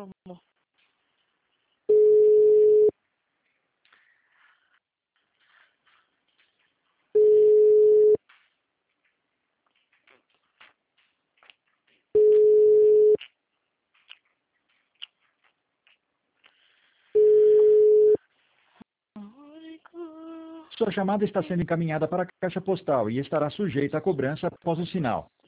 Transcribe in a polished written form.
Vamos. Sua chamada está sendo encaminhada para a caixa postal e estará sujeita a cobrança após o sinal.